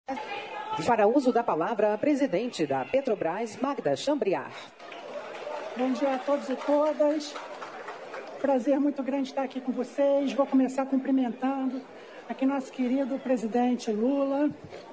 Para uso da palavra, a presidente da Petrobras, Magda Chambriard. Bom dia a todos e todas. Prazer muito grande estar aqui com vocês. Vou começar cumprimentando aqui nosso querido presidente Lula,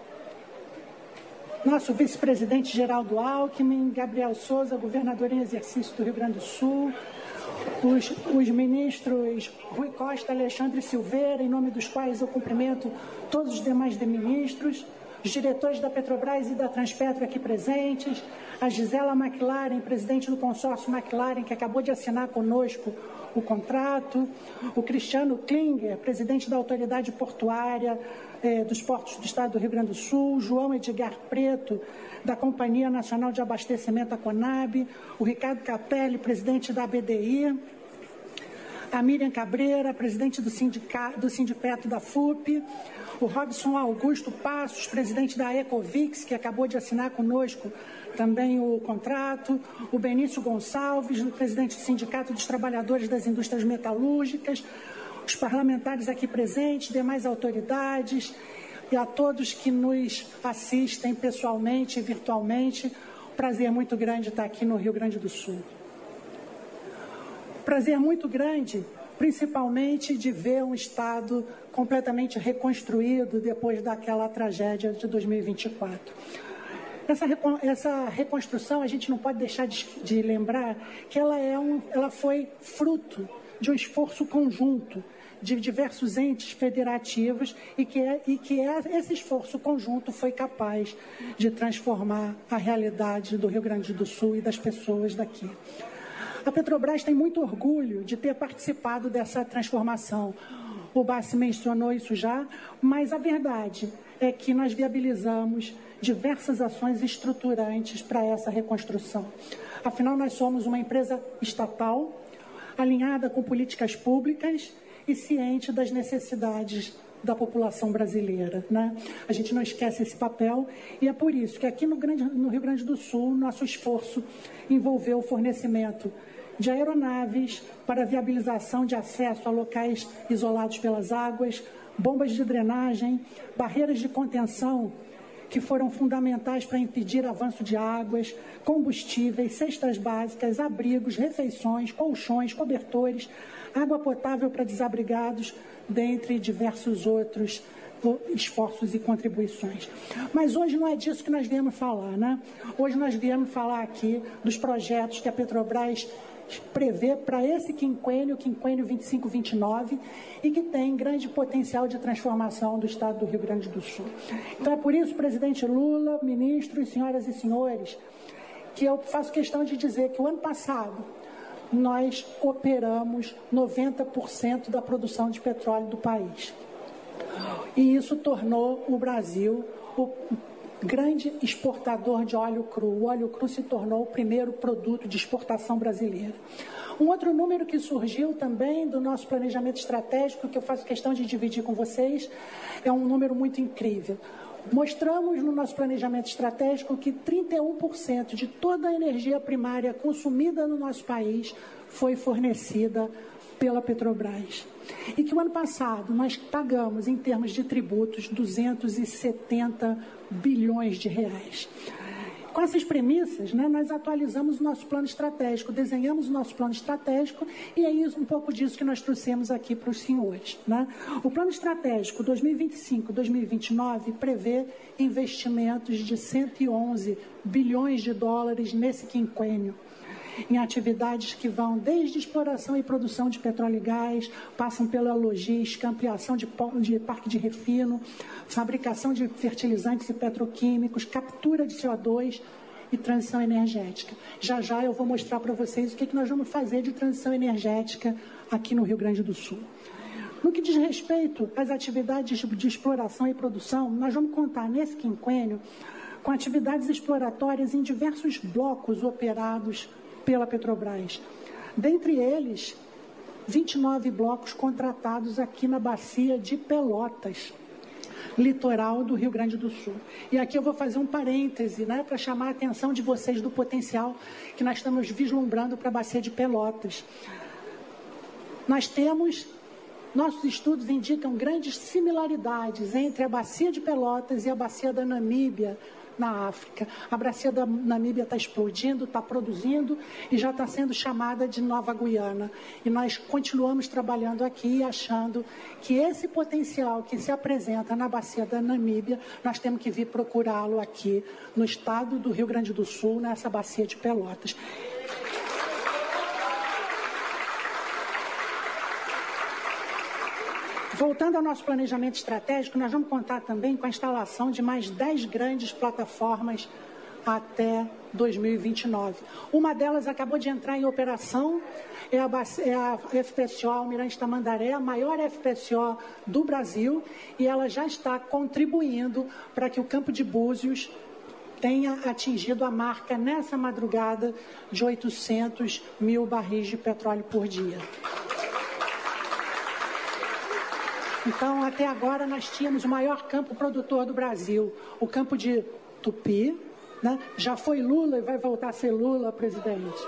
nosso vice-presidente Geraldo Alckmin, Gabriel Souza, governador em exercício do Rio Grande do Sul, os ministros Rui Costa e Alexandre Silveira, em nome dos quais eu cumprimento todos os demais ministros, os diretores da Petrobras e da Transpetro aqui presentes, a Gisela McLaren, presidente do consórcio McLaren, que acabou de assinar conosco o contrato, o Cristiano Klinger, presidente da Autoridade Portuária dos Portos do Estado do Rio Grande do Sul, João Edgar Preto, da Companhia Nacional de Abastecimento, a Conab, o Ricardo Capelli, presidente da BDI, a Miriam Cabreira, presidente do Sindipeto da FUP, o Robson Augusto Passos, presidente da Ecovix, que acabou de assinar conosco também o contrato, o Benício Gonçalves, presidente do Sindicato dos Trabalhadores das Indústrias Metalúrgicas, os parlamentares aqui presentes, demais autoridades e a todos que nos assistem pessoalmente e virtualmente. Prazer muito grande estar aqui no Rio Grande do Sul. Prazer muito grande, principalmente de ver um Estado completamente reconstruído depois daquela tragédia de 2024. Essa reconstrução, a gente não pode deixar de lembrar que ela foi fruto de um esforço conjunto de diversos entes federativos e que esse esforço conjunto foi capaz de transformar a realidade do Rio Grande do Sul e das pessoas daqui. A Petrobras tem muito orgulho de ter participado dessa transformação. O Bassi mencionou isso já, mas a verdade é que nós viabilizamos diversas ações estruturantes para essa reconstrução. Afinal, nós somos uma empresa estatal, alinhada com políticas públicas e ciente das necessidades da população brasileira, né? A gente não esquece esse papel e é por isso que aqui no Rio Grande do Sul, nosso esforço envolveu o fornecimento de aeronaves para viabilização de acesso a locais isolados pelas águas, bombas de drenagem, barreiras de contenção que foram fundamentais para impedir avanço de águas, combustíveis, cestas básicas, abrigos, refeições, colchões, cobertores, água potável para desabrigados, dentre diversos outros esforços e contribuições. Mas hoje não é disso que nós viemos falar, né? Hoje nós viemos falar aqui dos projetos que a Petrobras prevê para esse quinquênio 25-29, e que tem grande potencial de transformação do Estado do Rio Grande do Sul. Então é por isso, presidente Lula, ministros, senhoras e senhores, que eu faço questão de dizer que o ano passado nós operamos 90% da produção de petróleo do país. E isso tornou o Brasil o grande exportador de óleo cru. O óleo cru se tornou o primeiro produto de exportação brasileira. Um outro número que surgiu também do nosso planejamento estratégico, que eu faço questão de dividir com vocês, é um número muito incrível. Mostramos no nosso planejamento estratégico que 31% de toda a energia primária consumida no nosso país foi fornecida pela Petrobras. E que o ano passado nós pagamos, em termos de tributos, 270 bilhões de reais. Com essas premissas, né, nós atualizamos o nosso plano estratégico, desenhamos o nosso plano estratégico e é isso, um pouco disso que nós trouxemos aqui para os senhores, né? O plano estratégico 2025-2029 prevê investimentos de 111 bilhões de dólares nesse quinquênio, em atividades que vão desde exploração e produção de petróleo e gás, passam pela logística, ampliação de parque de refino, fabricação de fertilizantes e petroquímicos, captura de CO2 e transição energética. Já já eu vou mostrar para vocês o que nós vamos fazer de transição energética aqui no Rio Grande do Sul. No que diz respeito às atividades de exploração e produção, nós vamos contar nesse quinquênio com atividades exploratórias em diversos blocos operados pela Petrobras. Dentre eles, 29 blocos contratados aqui na bacia de Pelotas, litoral do Rio Grande do Sul. E aqui eu vou fazer um parêntese, né, para chamar a atenção de vocês do potencial que nós estamos vislumbrando para a bacia de Pelotas. Nós temos nossos estudos indicam grandes similaridades entre a Bacia de Pelotas e a Bacia da Namíbia, na África. A Bacia da Namíbia está explodindo, está produzindo e já está sendo chamada de Nova Guiana. E nós continuamos trabalhando aqui achando que esse potencial que se apresenta na Bacia da Namíbia, nós temos que vir procurá-lo aqui no estado do Rio Grande do Sul, nessa Bacia de Pelotas. Voltando ao nosso planejamento estratégico, nós vamos contar também com a instalação de mais 10 grandes plataformas até 2029. Uma delas acabou de entrar em operação, é a FPSO Almirante Tamandaré, a maior FPSO do Brasil, e ela já está contribuindo para que o Campo de Búzios tenha atingido a marca nessa madrugada de 800 mil barris de petróleo por dia. Então, até agora, nós tínhamos o maior campo produtor do Brasil, o campo de Tupi, né? Já foi Lula e vai voltar a ser Lula, presidente.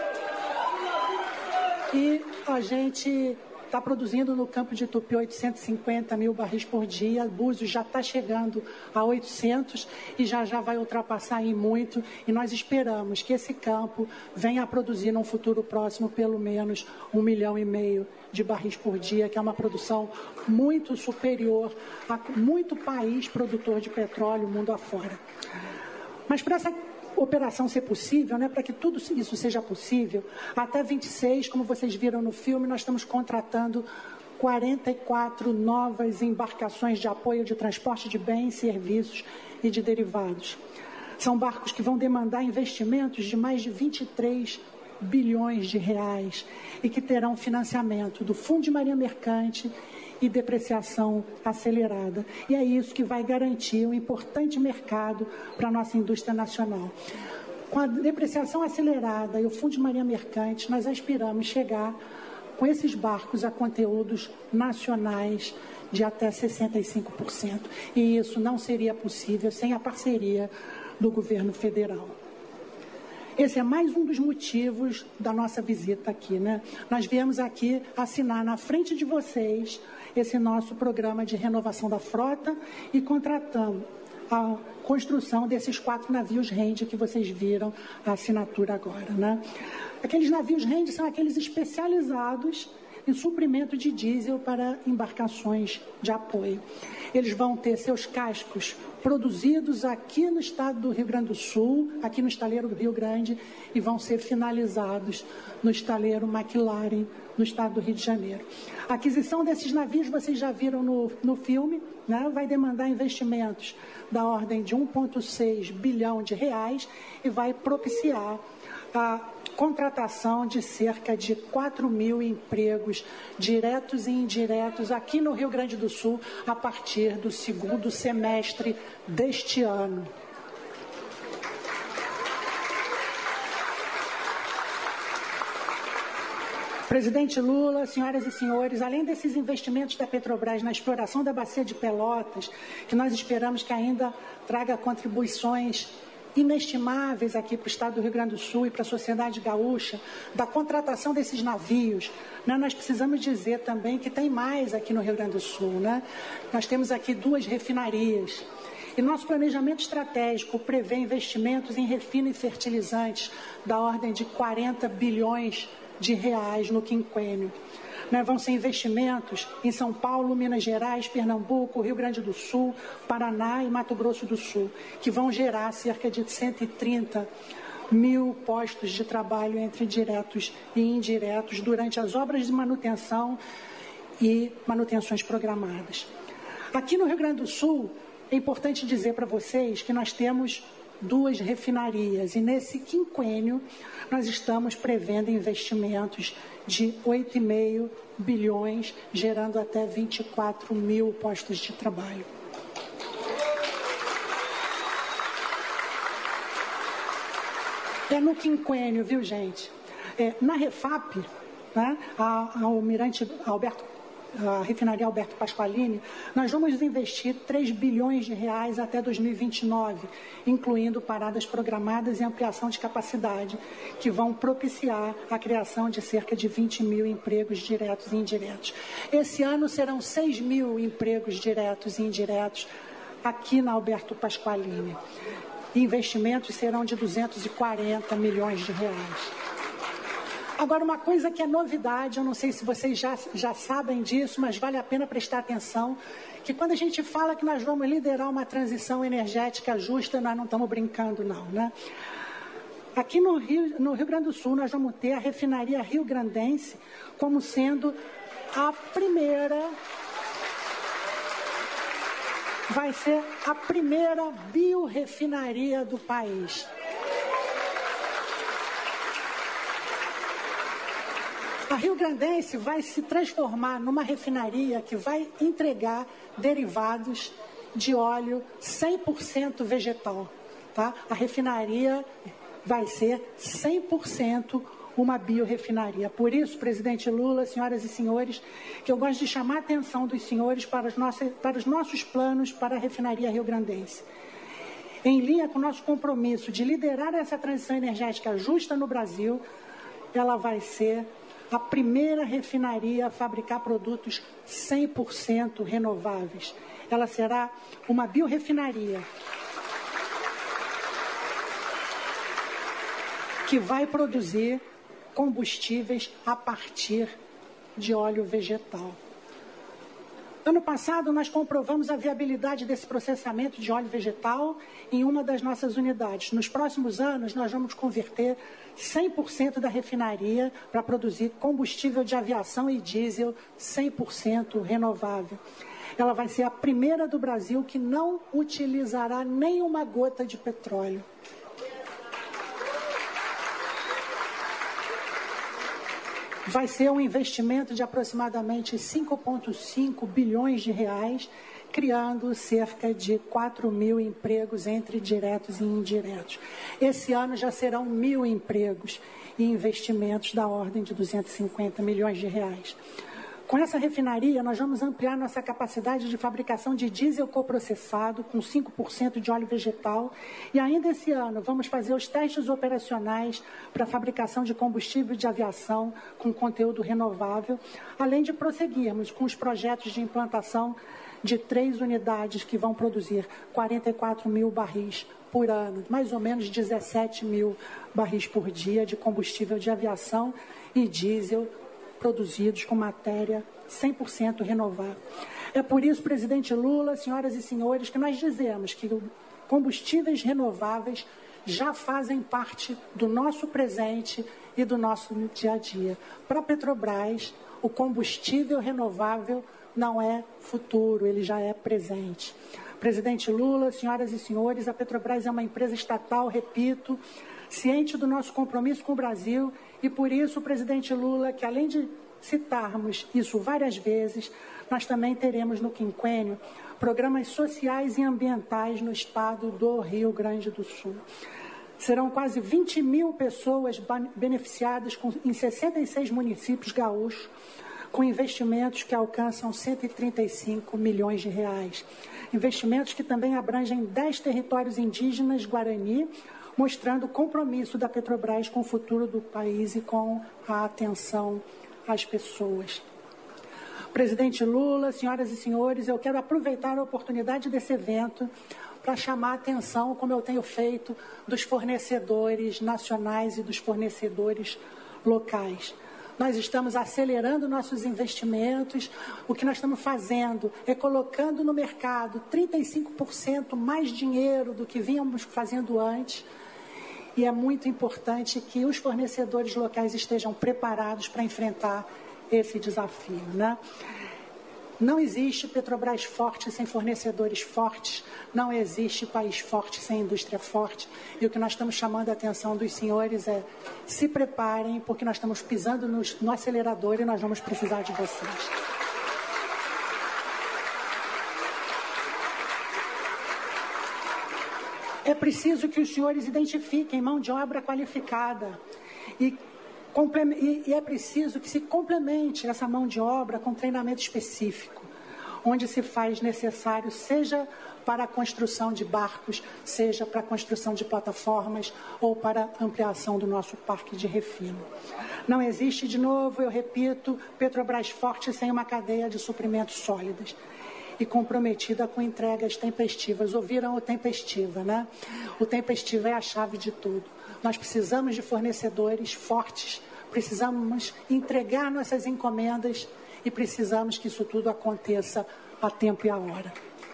E a gente está produzindo no campo de Tupi 850 mil barris por dia. Búzios já está chegando a 800 e já vai ultrapassar em muito. E nós esperamos que esse campo venha a produzir num futuro próximo pelo menos 1,5 milhão de barris por dia, que é uma produção muito superior a muito país produtor de petróleo mundo afora. Mas para essa operação ser possível, né, para que tudo isso seja possível, até 26, como vocês viram no filme, nós estamos contratando 44 novas embarcações de apoio de transporte de bens, serviços e de derivados. São barcos que vão demandar investimentos de mais de 23 bilhões de reais e que terão financiamento do Fundo de Marinha Mercante e depreciação acelerada. E é isso que vai garantir um importante mercado para a nossa indústria nacional. Com a depreciação acelerada e o Fundo de Marinha Mercante, nós aspiramos chegar com esses barcos a conteúdos nacionais de até 65%. E isso não seria possível sem a parceria do governo federal. Esse é mais um dos motivos da nossa visita aqui, né? Nós viemos aqui assinar na frente de vocês esse nosso programa de renovação da frota e contratamos a construção desses 4 navios Rende que vocês viram a assinatura agora, né? Aqueles navios Rende são aqueles especializados em suprimento de diesel para embarcações de apoio. Eles vão ter seus cascos produzidos aqui no estado do Rio Grande do Sul, aqui no estaleiro do Rio Grande, e vão ser finalizados no estaleiro McLaren, no estado do Rio de Janeiro. A aquisição desses navios, vocês já viram no filme, né? Vai demandar investimentos da ordem de 1,6 bilhão de reais e vai propiciar a contratação de cerca de 4 mil empregos diretos e indiretos aqui no Rio Grande do Sul a partir do segundo semestre deste ano. Presidente Lula, senhoras e senhores, além desses investimentos da Petrobras na exploração da Bacia de Pelotas, que nós esperamos que ainda traga contribuições inestimáveis aqui para o estado do Rio Grande do Sul e para a sociedade gaúcha, da contratação desses navios, né? Nós precisamos dizer também que tem mais aqui no Rio Grande do Sul, né? Nós temos aqui 2 refinarias. E nosso planejamento estratégico prevê investimentos em refino e fertilizantes da ordem de 40 bilhões de reais no quinquênio. Né, vão ser investimentos em São Paulo, Minas Gerais, Pernambuco, Rio Grande do Sul, Paraná e Mato Grosso do Sul, que vão gerar cerca de 130 mil postos de trabalho entre diretos e indiretos durante as obras de manutenção e manutenções programadas. Aqui no Rio Grande do Sul, é importante dizer para vocês que nós temos 2 refinarias e nesse quinquênio nós estamos prevendo investimentos de 8,5 bilhões, gerando até 24 mil postos de trabalho. É no quinquênio, viu, gente? Na Refap, né, a Almirante Alberto a refinaria Alberto Pasqualini, nós vamos investir 3 bilhões de reais até 2029, incluindo paradas programadas e ampliação de capacidade, que vão propiciar a criação de cerca de 20 mil empregos diretos e indiretos. Esse ano serão 6 mil empregos diretos e indiretos aqui na Alberto Pasqualini. Investimentos serão de 240 milhões de reais. Agora, uma coisa que é novidade, eu não sei se vocês já sabem disso, mas vale a pena prestar atenção, que quando a gente fala que nós vamos liderar uma transição energética justa, nós não estamos brincando não, né? Aqui no Rio Grande do Sul, nós vamos ter a refinaria Riograndense como sendo a primeira... vai ser a primeira biorefinaria do país. A Riograndense vai se transformar numa refinaria que vai entregar derivados de óleo 100% vegetal. Tá? A refinaria vai ser 100% uma biorefinaria. Por isso, presidente Lula, senhoras e senhores, que eu gosto de chamar a atenção dos senhores para os nossos planos para a refinaria riograndense. Em linha com o nosso compromisso de liderar essa transição energética justa no Brasil, ela vai ser a primeira refinaria a fabricar produtos 100% renováveis. Ela será uma biorefinaria que vai produzir combustíveis a partir de óleo vegetal. Ano passado, nós comprovamos a viabilidade desse processamento de óleo vegetal em uma das nossas unidades. Nos próximos anos, nós vamos converter 100% da refinaria para produzir combustível de aviação e diesel 100% renovável. Ela vai ser a primeira do Brasil que não utilizará nenhuma gota de petróleo. Vai ser um investimento de aproximadamente 5,5 bilhões de reais, criando cerca de 4 mil empregos entre diretos e indiretos. Esse ano já serão 1.000 empregos e investimentos da ordem de 250 milhões de reais. Com essa refinaria, nós vamos ampliar nossa capacidade de fabricação de diesel coprocessado com 5% de óleo vegetal e ainda esse ano vamos fazer os testes operacionais para a fabricação de combustível de aviação com conteúdo renovável, além de prosseguirmos com os projetos de implantação de 3 unidades que vão produzir 44 mil barris por ano, mais ou menos 17 mil barris por dia de combustível de aviação e diesel produzidos com matéria 100% renovável. É por isso, presidente Lula, senhoras e senhores, que nós dizemos que combustíveis renováveis já fazem parte do nosso presente e do nosso dia a dia. Para a Petrobras, o combustível renovável não é futuro, ele já é presente. Presidente Lula, senhoras e senhores, a Petrobras é uma empresa estatal, repito, ciente do nosso compromisso com o Brasil e por isso, presidente Lula, que além de citarmos isso várias vezes, nós também teremos no quinquênio programas sociais e ambientais no estado do Rio Grande do Sul. Serão quase 20 mil pessoas beneficiadas em 66 municípios gaúchos, com investimentos que alcançam 135 milhões de reais. Investimentos que também abrangem 10 territórios indígenas Guarani, mostrando o compromisso da Petrobras com o futuro do país e com a atenção às pessoas. Presidente Lula, senhoras e senhores, eu quero aproveitar a oportunidade desse evento para chamar a atenção, como eu tenho feito, dos fornecedores nacionais e dos fornecedores locais. Nós estamos acelerando nossos investimentos. O que nós estamos fazendo é colocando no mercado 35% mais dinheiro do que vínhamos fazendo antes. E é muito importante que os fornecedores locais estejam preparados para enfrentar esse desafio, né? Não existe Petrobras forte sem fornecedores fortes, não existe país forte sem indústria forte. E o que nós estamos chamando a atenção dos senhores é: se preparem, porque nós estamos pisando no acelerador e nós vamos precisar de vocês. É preciso que os senhores identifiquem mão de obra qualificada e E é preciso que se complemente essa mão de obra com treinamento específico, onde se faz necessário, seja para a construção de barcos, seja para a construção de plataformas ou para a ampliação do nosso parque de refino. Não existe, de novo, eu repito, Petrobras forte sem uma cadeia de suprimentos sólidas e comprometida com entregas tempestivas. Ouviram o tempestiva, né? O tempestivo é a chave de tudo. Nós precisamos de fornecedores fortes, precisamos entregar nossas encomendas e precisamos que isso tudo aconteça a tempo e a hora.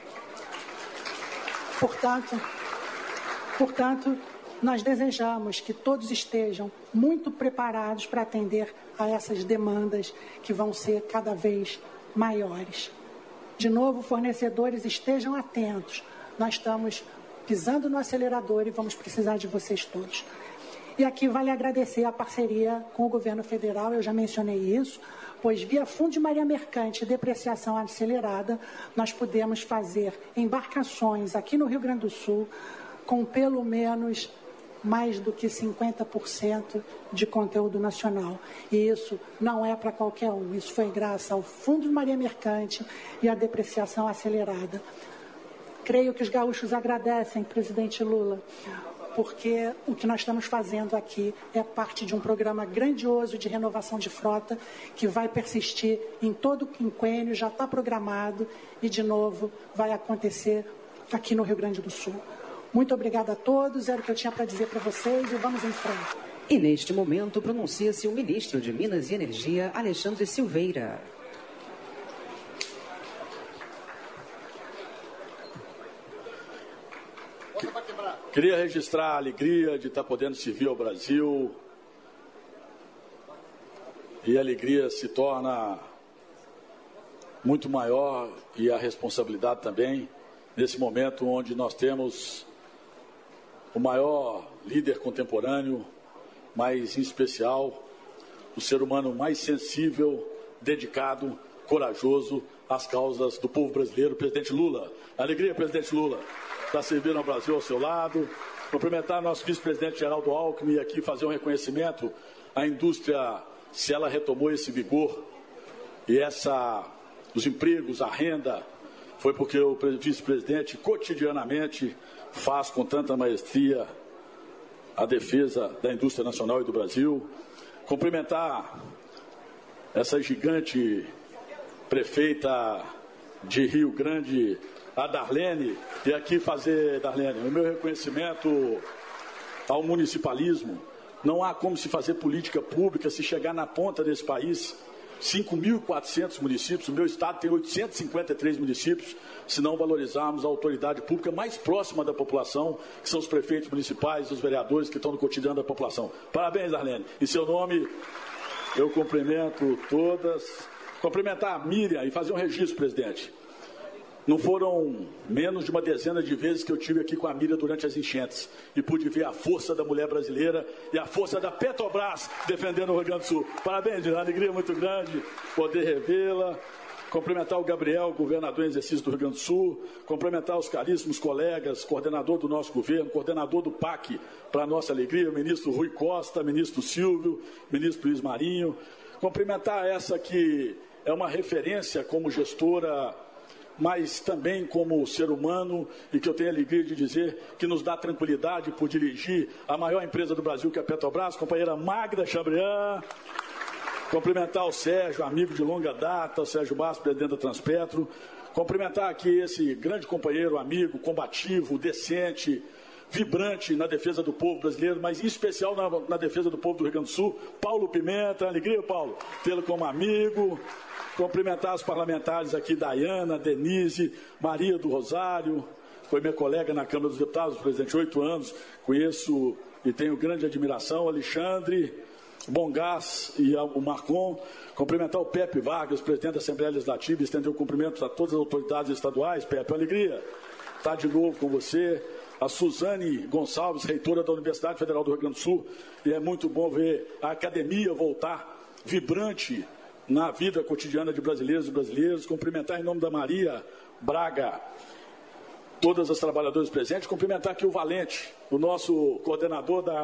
Portanto, nós desejamos que todos estejam muito preparados para atender a essas demandas que vão ser cada vez maiores. De novo, fornecedores, estejam atentos. Nós estamos pisando no acelerador e vamos precisar de vocês todos. E aqui vale agradecer a parceria com o governo federal, eu já mencionei isso, pois via Fundo de Marinha Mercante e depreciação acelerada, nós podemos fazer embarcações aqui no Rio Grande do Sul com pelo menos mais do que 50% de conteúdo nacional. E isso não é para qualquer um, isso foi graças ao Fundo de Marinha Mercante e à depreciação acelerada. Creio que os gaúchos agradecem, presidente Lula, porque o que nós estamos fazendo aqui é parte de um programa grandioso de renovação de frota que vai persistir em todo o quinquênio, já está programado e, de novo, vai acontecer aqui no Rio Grande do Sul. Muito obrigada a todos, era o que eu tinha para dizer para vocês e vamos em frente. E neste momento pronuncia-se o ministro de Minas e Energia, Alexandre Silveira. Queria registrar a alegria de estar podendo servir ao Brasil. E a alegria se torna muito maior e a responsabilidade também, nesse momento onde nós temos o maior líder contemporâneo, mas em especial o ser humano mais sensível, dedicado, corajoso às causas do povo brasileiro, o presidente Lula. Alegria, presidente Lula, está servindo ao Brasil ao seu lado. Cumprimentar nosso vice-presidente Geraldo Alckmin e aqui fazer um reconhecimento à indústria, se ela retomou esse vigor e os empregos, a renda, foi porque o vice-presidente cotidianamente faz com tanta maestria a defesa da indústria nacional e do Brasil. Cumprimentar essa gigante prefeita de Rio Grande, a Darlene, e aqui fazer, Darlene, o meu reconhecimento ao municipalismo. Não há como se fazer política pública se chegar na ponta desse país. 5.400 municípios, o meu estado tem 853 municípios, se não valorizarmos a autoridade pública mais próxima da população, que são os prefeitos municipais, os vereadores que estão no cotidiano da população. Parabéns, Darlene. Em seu nome, eu cumprimento todas. Cumprimentar a Miriam e fazer um registro, presidente. Não foram menos de uma dezena de vezes que eu estive aqui com a Miriam durante as enchentes e pude ver a força da mulher brasileira e a força da Petrobras defendendo o Rio Grande do Sul. Parabéns, uma alegria muito grande poder revê-la. Cumprimentar o Gabriel, governador em exercício do Rio Grande do Sul. Cumprimentar os caríssimos colegas, coordenador do nosso governo, coordenador do PAC, para a nossa alegria, o ministro Rui Costa, ministro Silvio, ministro Luiz Marinho. Cumprimentar essa que é uma referência como gestora, mas também como ser humano, e que eu tenho a alegria de dizer que nos dá tranquilidade por dirigir a maior empresa do Brasil, que é a Petrobras, companheira Magda Chabrian. Cumprimentar o Sérgio, amigo de longa data, o Sérgio Bastos, presidente da Transpetro. Cumprimentar aqui esse grande companheiro, amigo, combativo, decente, vibrante na defesa do povo brasileiro, mas em especial na defesa do povo do Rio Grande do Sul, Paulo Pimenta. Alegria, Paulo, tê-lo como amigo. Cumprimentar os parlamentares aqui, Dayana, Denise, Maria do Rosário, foi minha colega na Câmara dos Deputados, presidente, 8 anos, conheço e tenho grande admiração, Alexandre, Bongás e o Marcon. Cumprimentar o Pepe Vargas, presidente da Assembleia Legislativa, estender o cumprimento a todas as autoridades estaduais. Pepe, alegria estar de novo com você. A Suzane Gonçalves, reitora da Universidade Federal do Rio Grande do Sul, e é muito bom ver a academia voltar vibrante na vida cotidiana de brasileiros e brasileiras. Cumprimentar em nome da Maria Braga todas as trabalhadoras presentes. Cumprimentar aqui o Valente, o nosso coordenador da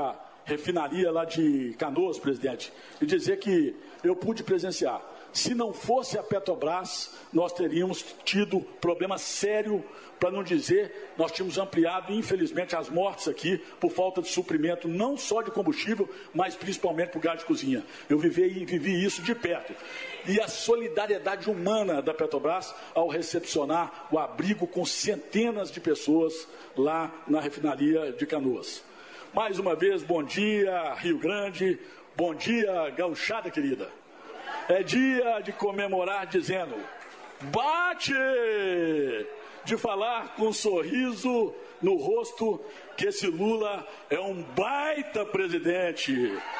refinaria lá de Canoas, presidente, e dizer que eu pude presenciar. Se não fosse a Petrobras, nós teríamos tido problema sério, para não dizer, nós tínhamos ampliado, infelizmente, as mortes aqui por falta de suprimento, não só de combustível, mas principalmente por gás de cozinha. Eu vivi isso de perto. E a solidariedade humana da Petrobras ao recepcionar o abrigo com centenas de pessoas lá na refinaria de Canoas. Mais uma vez, bom dia, Rio Grande, bom dia, gauchada querida. É dia de comemorar dizendo, bate! De falar com um sorriso no rosto que esse Lula é um baita presidente.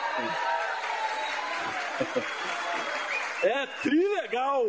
É trilegal.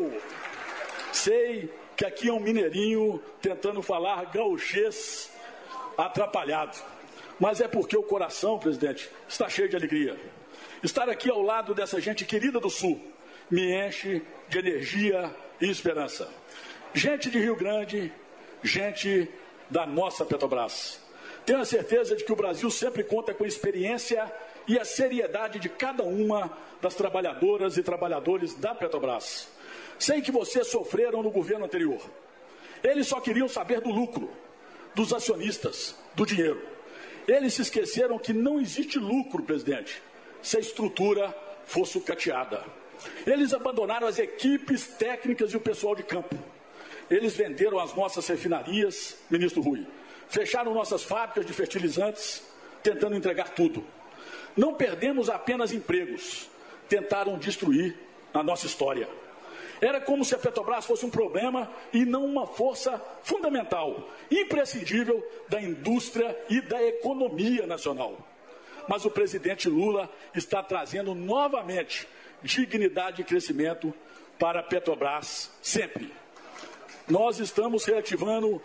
Sei que aqui é um mineirinho tentando falar gauchês atrapalhado. Mas é porque o coração, presidente, está cheio de alegria. Estar aqui ao lado dessa gente querida do Sul me enche de energia e esperança. Gente de Rio Grande, gente da nossa Petrobras. Tenho a certeza de que o Brasil sempre conta com a experiência e a seriedade de cada uma das trabalhadoras e trabalhadores da Petrobras. Sei que vocês sofreram no governo anterior. Eles só queriam saber do lucro, dos acionistas, do dinheiro. Eles se esqueceram que não existe lucro, presidente, se a estrutura for sucateada. Eles abandonaram as equipes técnicas e o pessoal de campo. Eles venderam as nossas refinarias, ministro Rui. Fecharam nossas fábricas de fertilizantes, tentando entregar tudo. Não perdemos apenas empregos. Tentaram destruir a nossa história. Era como se a Petrobras fosse um problema e não uma força fundamental, imprescindível da indústria e da economia nacional. Mas o presidente Lula está trazendo novamente dignidade e crescimento para a Petrobras sempre. Nós estamos reativando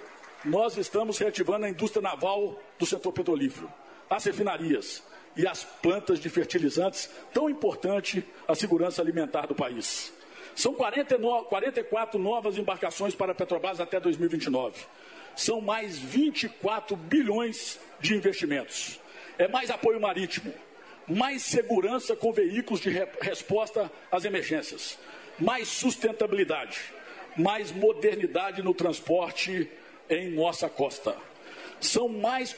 a indústria naval do setor petrolífero, as refinarias e as plantas de fertilizantes, tão importante à segurança alimentar do país. São 44 novas embarcações para a Petrobras até 2029. São mais 24 bilhões de investimentos. É mais apoio marítimo, mais segurança com veículos de resposta às emergências, mais sustentabilidade, mais modernidade no transporte em nossa costa. São mais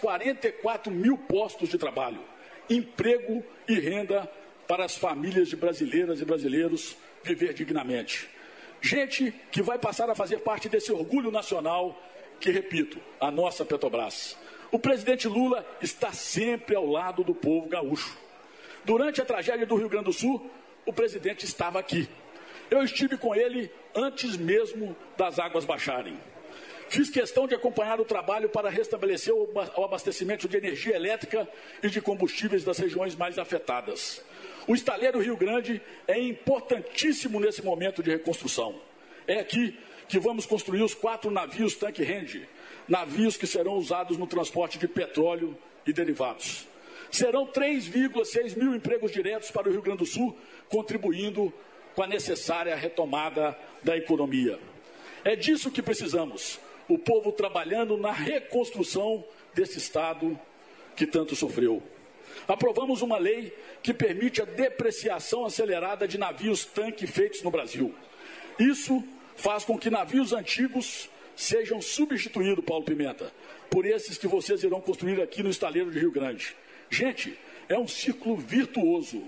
44 mil postos de trabalho, emprego e renda para as famílias de brasileiras e brasileiros viver dignamente. Gente que vai passar a fazer parte desse orgulho nacional que, repito, a nossa Petrobras. O presidente Lula está sempre ao lado do povo gaúcho. Durante a tragédia do Rio Grande do Sul, o presidente estava aqui. Eu estive com ele antes mesmo das águas baixarem. Fiz questão de acompanhar o trabalho para restabelecer o abastecimento de energia elétrica e de combustíveis das regiões mais afetadas. O estaleiro Rio Grande é importantíssimo nesse momento de reconstrução. É aqui que vamos construir os 4 navios tanque Handy, navios que serão usados no transporte de petróleo e derivados. Serão 3,6 mil empregos diretos para o Rio Grande do Sul, contribuindo com a necessária retomada da economia. É disso que precisamos, o povo trabalhando na reconstrução desse Estado que tanto sofreu. Aprovamos uma lei que permite a depreciação acelerada de navios tanque feitos no Brasil. Isso faz com que navios antigos sejam substituídos, Paulo Pimenta, por esses que vocês irão construir aqui no estaleiro de Rio Grande. Gente, é um ciclo virtuoso.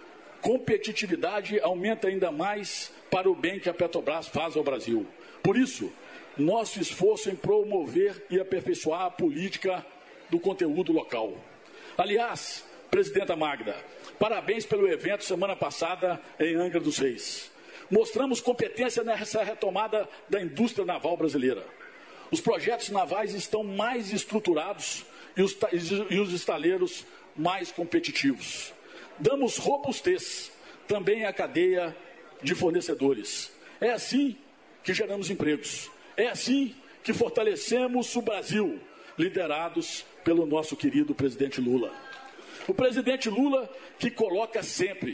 Competitividade aumenta ainda mais para o bem que a Petrobras faz ao Brasil. Por isso, nosso esforço em promover e aperfeiçoar a política do conteúdo local. Aliás, presidenta Magda, parabéns pelo evento semana passada em Angra dos Reis. Mostramos competência nessa retomada da indústria naval brasileira. Os projetos navais estão mais estruturados e os estaleiros mais competitivos. Damos robustez também à cadeia de fornecedores. É assim que geramos empregos. É assim que fortalecemos o Brasil, liderados pelo nosso querido presidente Lula. O presidente Lula que coloca sempre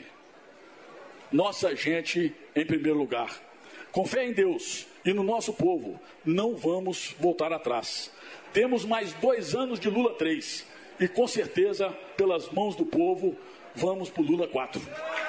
nossa gente em primeiro lugar. Com fé em Deus e no nosso povo, não vamos voltar atrás. Temos mais 2 anos de Lula 3 e, com certeza, pelas mãos do povo, vamos para o Lula 4.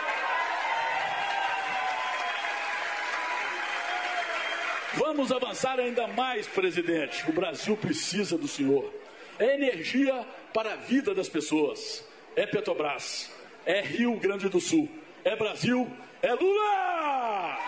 Vamos avançar ainda mais, presidente. O Brasil precisa do senhor. É energia para a vida das pessoas. É Petrobras. É Rio Grande do Sul. É Brasil. É Lula!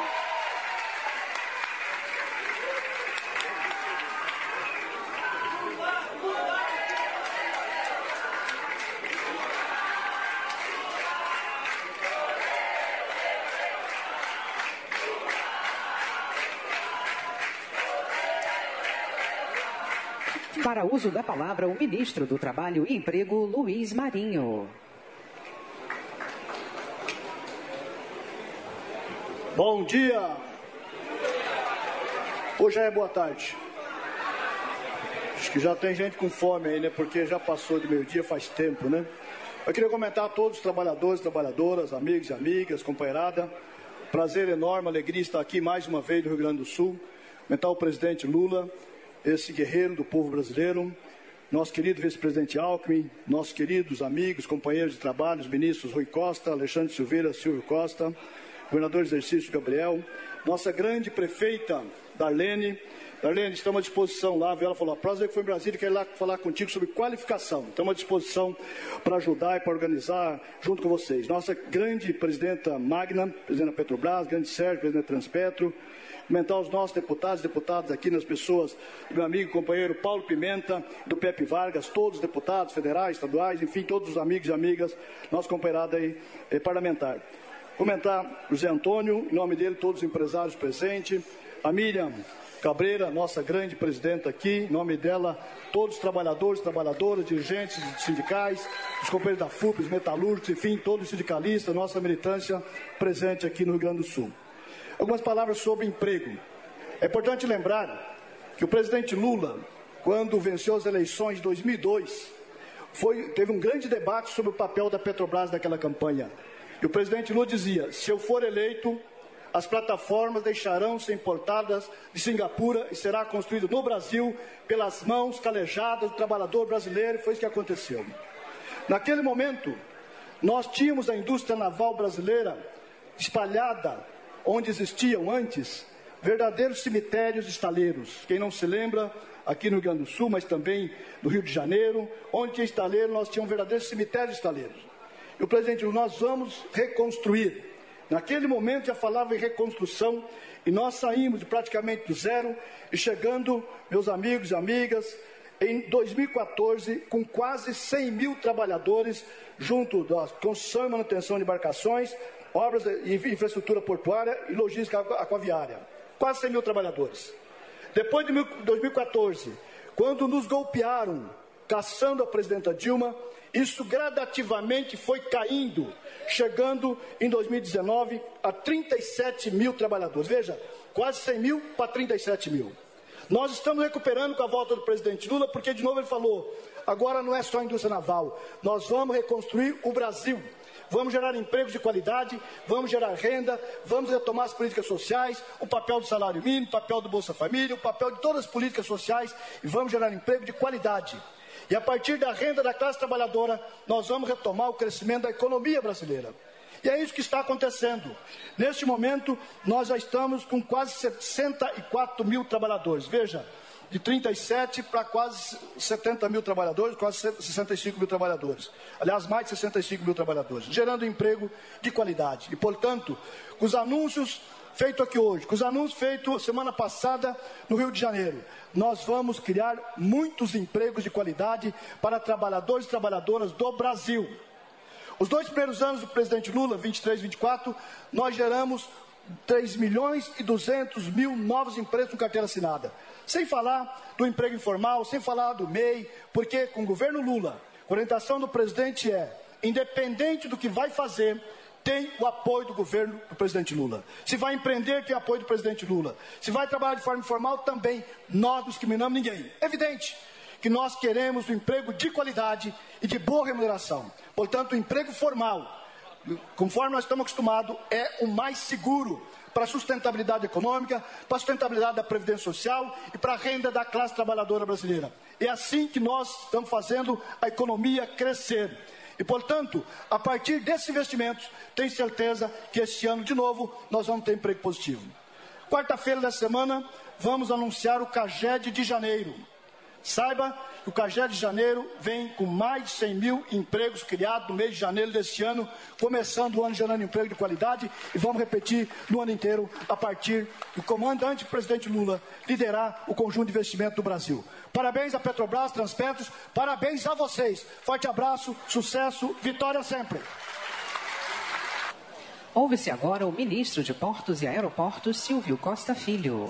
Para uso da palavra, o ministro do Trabalho e Emprego, Luiz Marinho. Bom dia. Hoje já é boa tarde. Acho que já tem gente com fome aí, né? Porque já passou de meio-dia faz tempo, né? Eu queria comentar a todos os trabalhadores, trabalhadoras, amigos e amigas, companheirada. Prazer enorme, alegria estar aqui mais uma vez no Rio Grande do Sul. Comentar o presidente Lula, esse guerreiro do povo brasileiro, nosso querido vice-presidente Alckmin, nossos queridos amigos, companheiros de trabalho, os ministros Rui Costa, Alexandre Silveira, Silvio Costa, governador de exercício Gabriel, nossa grande prefeita Darlene. Darlene, estamos à disposição lá, ela falou, a próxima vez que for em Brasília, quero ir lá falar contigo sobre qualificação. Estamos à disposição para ajudar e para organizar junto com vocês. Nossa grande presidenta Magna, presidente da Petrobras, grande Sérgio, presidente da Transpetro, comentar os nossos deputados e deputadas aqui, nas pessoas do meu amigo e companheiro Paulo Pimenta, do Pepe Vargas, todos os deputados federais, estaduais, enfim, todos os amigos e amigas, nossa companheirada aí parlamentar. Comentar o Zé Antônio, em nome dele, todos os empresários presentes, a Miriam Cabreira, nossa grande presidenta aqui, em nome dela, todos os trabalhadores, trabalhadoras, dirigentes sindicais, os companheiros da FUP, os metalúrgicos, enfim, todos os sindicalistas, nossa militância presente aqui no Rio Grande do Sul. Algumas palavras sobre emprego. É importante lembrar que o presidente Lula, quando venceu as eleições de 2002, teve um grande debate sobre o papel da Petrobras naquela campanha. E o presidente Lula dizia, se eu for eleito, as plataformas deixarão de ser importadas de Singapura e será construído no Brasil pelas mãos calejadas do trabalhador brasileiro, e foi isso que aconteceu. Naquele momento, nós tínhamos a indústria naval brasileira espalhada, onde existiam antes verdadeiros cemitérios estaleiros. Quem não se lembra, aqui no Rio Grande do Sul, mas também no Rio de Janeiro, onde tinha estaleiro, nós tínhamos verdadeiros cemitérios estaleiros. E o presidente, nós vamos reconstruir. Naquele momento já falava em reconstrução e nós saímos de praticamente do zero e chegando, meus amigos e amigas, em 2014, com quase 100 mil trabalhadores, junto da construção e manutenção de embarcações, obras de infraestrutura portuária e logística aquaviária. Quase 100 mil trabalhadores. Depois de 2014, quando nos golpearam, caçando a presidenta Dilma, isso gradativamente foi caindo, chegando em 2019 a 37 mil trabalhadores. Veja, quase 100 mil para 37 mil. Nós estamos recuperando com a volta do presidente Lula, porque de novo ele falou, agora não é só a indústria naval, nós vamos reconstruir o Brasil. Vamos gerar empregos de qualidade, vamos gerar renda, vamos retomar as políticas sociais, o papel do salário mínimo, o papel do Bolsa Família, o papel de todas as políticas sociais e vamos gerar emprego de qualidade. E a partir da renda da classe trabalhadora, nós vamos retomar o crescimento da economia brasileira. E é isso que está acontecendo. Neste momento, nós já estamos com quase 64 mil trabalhadores. Veja, de 37 para quase 70 mil trabalhadores, quase 65 mil trabalhadores. Aliás, mais de 65 mil trabalhadores, gerando emprego de qualidade. E, portanto, com os anúncios feitos aqui hoje, com os anúncios feitos semana passada no Rio de Janeiro, nós vamos criar muitos empregos de qualidade para trabalhadores e trabalhadoras do Brasil. Os 2 primeiros anos do presidente Lula, 23 e 24, nós geramos 3.200.000 novos empregos com carteira assinada. Sem falar do emprego informal, sem falar do MEI, porque com o governo Lula, a orientação do presidente é, independente do que vai fazer, tem o apoio do governo do presidente Lula. Se vai empreender, tem apoio do presidente Lula. Se vai trabalhar de forma informal, também. Nós não discriminamos ninguém. É evidente que nós queremos um emprego de qualidade e de boa remuneração. Portanto, o emprego formal, conforme nós estamos acostumados, é o mais seguro para a sustentabilidade econômica, para a sustentabilidade da Previdência Social e para a renda da classe trabalhadora brasileira. É assim que nós estamos fazendo a economia crescer. E, portanto, a partir desses investimentos, tenho certeza que este ano, de novo, nós vamos ter emprego positivo. Quarta-feira dessa semana, vamos anunciar o CAGED de janeiro. Saiba que o CAGED de janeiro vem com mais de 100 mil empregos criados no mês de janeiro deste ano, começando o ano gerando emprego de qualidade, e vamos repetir no ano inteiro, a partir do comandante presidente Lula liderar o conjunto de investimento do Brasil. Parabéns à Petrobras, Transpetros, parabéns a vocês. Forte abraço, sucesso, vitória sempre. Ouve-se agora o ministro de Portos e Aeroportos, Silvio Costa Filho.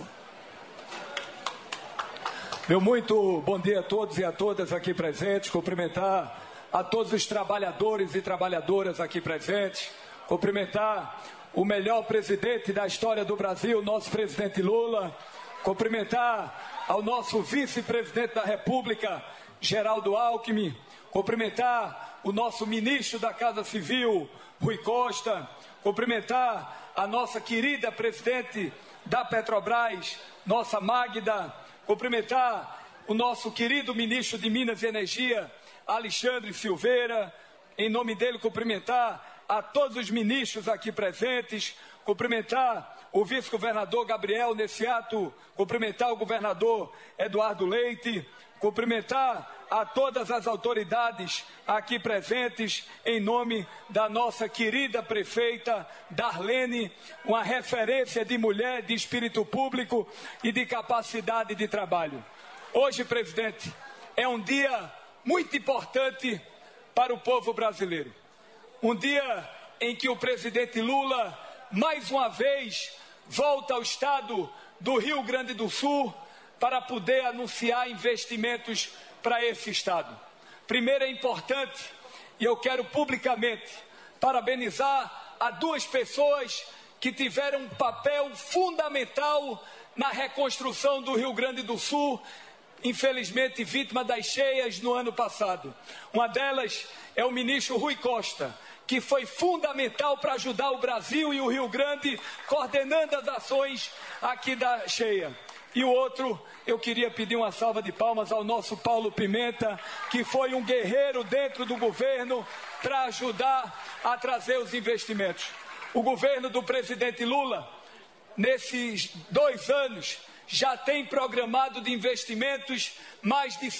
Meu muito bom dia a todos e a todas aqui presentes, cumprimentar a todos os trabalhadores e trabalhadoras aqui presentes, cumprimentar o melhor presidente da história do Brasil, nosso presidente Lula, cumprimentar ao nosso vice-presidente da República, Geraldo Alckmin, cumprimentar o nosso ministro da Casa Civil, Rui Costa, cumprimentar a nossa querida presidente da Petrobras, nossa Magda, cumprimentar o nosso querido ministro de Minas e Energia, Alexandre Silveira, em nome dele cumprimentar a todos os ministros aqui presentes, cumprimentar o vice-governador Gabriel nesse ato, cumprimentar o governador Eduardo Leite, cumprimentar a todas as autoridades aqui presentes, em nome da nossa querida prefeita Darlene, uma referência de mulher, de espírito público e de capacidade de trabalho. Hoje, presidente, é um dia muito importante para o povo brasileiro. Um dia em que o presidente Lula, mais uma vez, volta ao estado do Rio Grande do Sul para poder anunciar investimentos para esse estado. Primeiro, é importante, e eu quero publicamente parabenizar a duas pessoas que tiveram um papel fundamental na reconstrução do Rio Grande do Sul, infelizmente vítima das cheias no ano passado. Uma delas é o ministro Rui Costa, que foi fundamental para ajudar o Brasil e o Rio Grande, coordenando as ações aqui da cheia. E o outro, eu queria pedir uma salva de palmas ao nosso Paulo Pimenta, que foi um guerreiro dentro do governo para ajudar a trazer os investimentos. O governo do presidente Lula, nesses 2 anos, já tem programado de investimentos mais de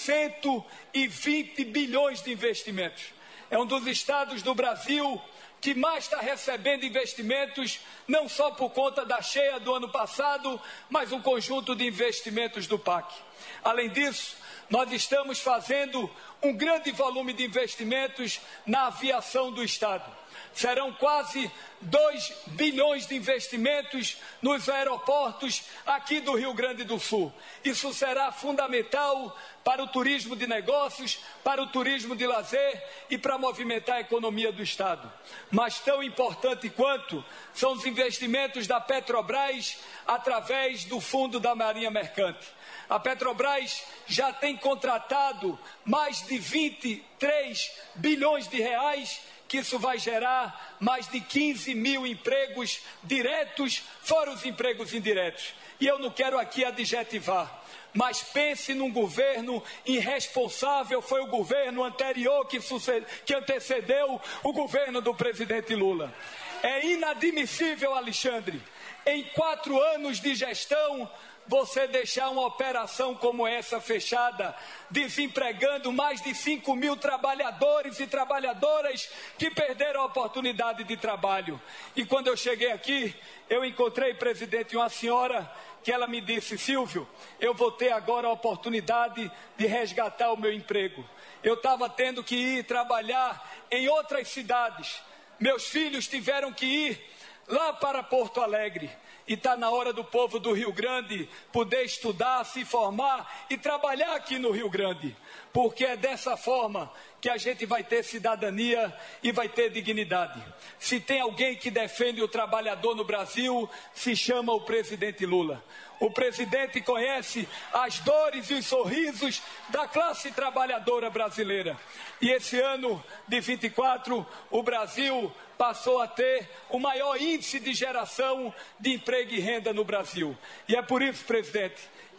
120 bilhões de investimentos. É um dos estados do Brasil que mais está recebendo investimentos, não só por conta da cheia do ano passado, mas um conjunto de investimentos do PAC. Além disso, nós estamos fazendo um grande volume de investimentos na aviação do estado. Serão quase 2 bilhões de investimentos nos aeroportos aqui do Rio Grande do Sul. Isso será fundamental para o turismo de negócios, para o turismo de lazer e para movimentar a economia do estado. Mas tão importante quanto são os investimentos da Petrobras através do Fundo da Marinha Mercante. A Petrobras já tem contratado mais de 23 bilhões de reais, que isso vai gerar mais de 15 mil empregos diretos, fora os empregos indiretos. E eu não quero aqui adjetivar, mas pense num governo irresponsável, foi o governo anterior que antecedeu o governo do presidente Lula. É inadmissível, Alexandre, em 4 anos de gestão, você deixar uma operação como essa fechada, desempregando mais de 5 mil trabalhadores e trabalhadoras que perderam a oportunidade de trabalho. E quando eu cheguei aqui, eu encontrei, presidente, uma senhora que ela me disse: Silvio, eu vou ter agora a oportunidade de resgatar o meu emprego. Eu estava tendo que ir trabalhar em outras cidades. Meus filhos tiveram que ir lá para Porto Alegre. E está na hora do povo do Rio Grande poder estudar, se formar e trabalhar aqui no Rio Grande. Porque é dessa forma que a gente vai ter cidadania e vai ter dignidade. Se tem alguém que defende o trabalhador no Brasil, se chama o presidente Lula. O presidente conhece as dores e os sorrisos da classe trabalhadora brasileira. E esse ano de 24, o Brasil passou a ter o maior índice de geração de emprego e renda no Brasil. E é por isso, presidente, que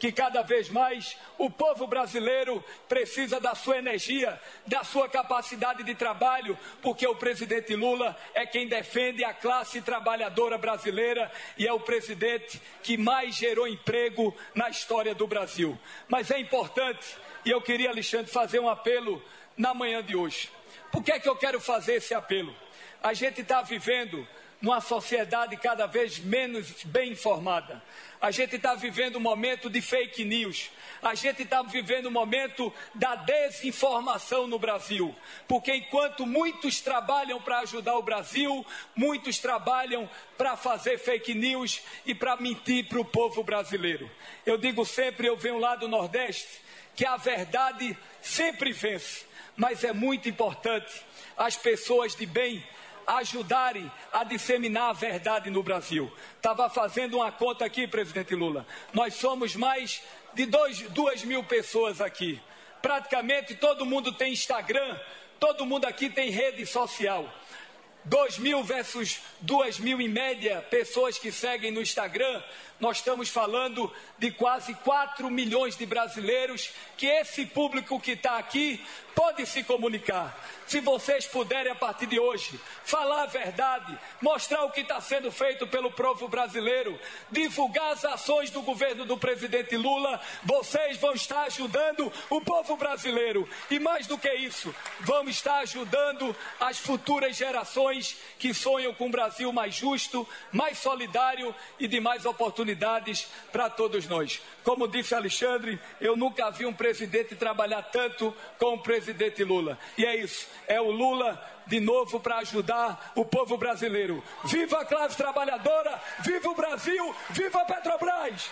que cada vez mais o povo brasileiro precisa da sua energia, da sua capacidade de trabalho, porque o presidente Lula é quem defende a classe trabalhadora brasileira e é o presidente que mais gerou emprego na história do Brasil. Mas é importante, e eu queria, Alexandre, fazer um apelo na manhã de hoje. Por que é que eu quero fazer esse apelo? A gente está vivendo numa sociedade cada vez menos bem informada. A gente está vivendo um momento de fake news. A gente está vivendo um momento da desinformação no Brasil. Porque enquanto muitos trabalham para ajudar o Brasil, muitos trabalham para fazer fake news e para mentir para o povo brasileiro. Eu digo sempre, eu venho lá do Nordeste, que a verdade sempre vence. Mas é muito importante as pessoas de bem ajudarem a disseminar a verdade no Brasil. Estava fazendo uma conta aqui, presidente Lula. Nós somos mais de 2.000 pessoas aqui. Praticamente todo mundo tem Instagram, todo mundo aqui tem rede social. 2.000 versus 2.000 em média pessoas que seguem no Instagram, nós estamos falando de quase 4 milhões de brasileiros que esse público que está aqui pode se comunicar. Se vocês puderem, a partir de hoje, falar a verdade, mostrar o que está sendo feito pelo povo brasileiro, divulgar as ações do governo do presidente Lula, vocês vão estar ajudando o povo brasileiro. E mais do que isso, vão estar ajudando as futuras gerações que sonham com um Brasil mais justo, mais solidário e de mais oportunidades para todos nós. Como disse Alexandre, eu nunca vi um presidente trabalhar tanto como o presidente Lula. E é isso, é o Lula de novo para ajudar o povo brasileiro. Viva a classe trabalhadora, viva o Brasil, viva a Petrobras!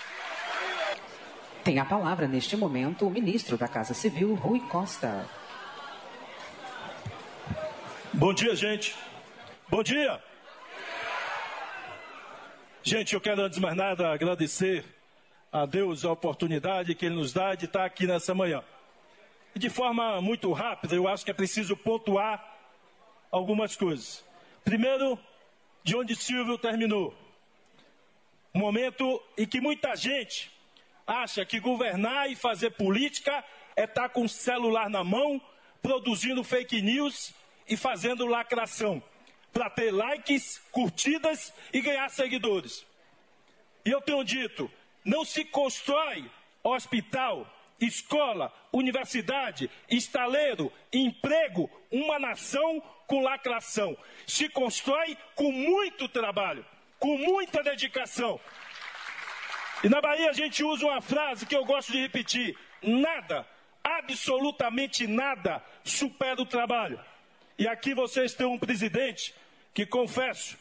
Tem a palavra neste momento o ministro da Casa Civil, Rui Costa. Bom dia, gente. Bom dia. Gente, eu quero antes de mais nada agradecer a Deus a oportunidade que Ele nos dá de estar aqui nessa manhã. E de forma muito rápida, eu acho que é preciso pontuar algumas coisas. Primeiro, de onde Silvio terminou. Um momento em que muita gente acha que governar e fazer política é estar com o celular na mão, produzindo fake news e fazendo lacração, para ter likes, curtidas e ganhar seguidores. E eu tenho dito, não se constrói hospital, escola, universidade, estaleiro, emprego, uma nação com lacração. Se constrói com muito trabalho, com muita dedicação. E na Bahia a gente usa uma frase que eu gosto de repetir: nada, absolutamente nada, supera o trabalho. E aqui vocês têm um presidente que, confesso,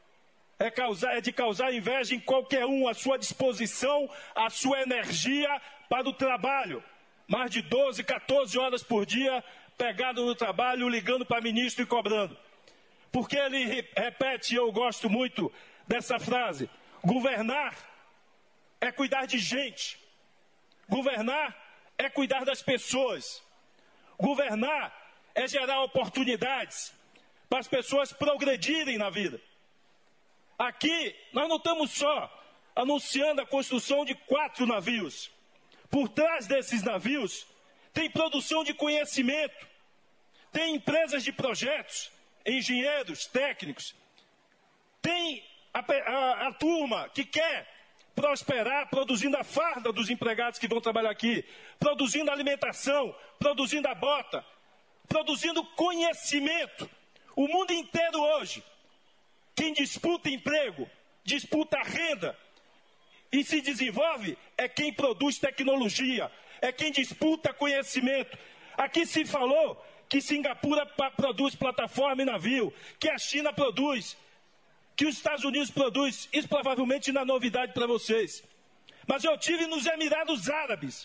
é de causar inveja em qualquer um, a sua disposição, a sua energia para o trabalho. Mais de 12, 14 horas por dia, pegado no trabalho, ligando para ministro e cobrando. Porque ele repete, e eu gosto muito dessa frase: governar é cuidar de gente. Governar é cuidar das pessoas. Governar é gerar oportunidades para as pessoas progredirem na vida. Aqui, nós não estamos só anunciando a construção de 4 navios. Por trás desses navios, tem produção de conhecimento, tem empresas de projetos, engenheiros, técnicos, tem a turma que quer prosperar produzindo a farda dos empregados que vão trabalhar aqui, produzindo alimentação, produzindo a bota, produzindo conhecimento. O mundo inteiro hoje, quem disputa emprego, disputa renda e se desenvolve é quem produz tecnologia, é quem disputa conhecimento. Aqui se falou que Singapura produz plataforma e navio, que a China produz, que os Estados Unidos produz. Isso provavelmente não é novidade para vocês. Mas eu tive nos Emirados Árabes,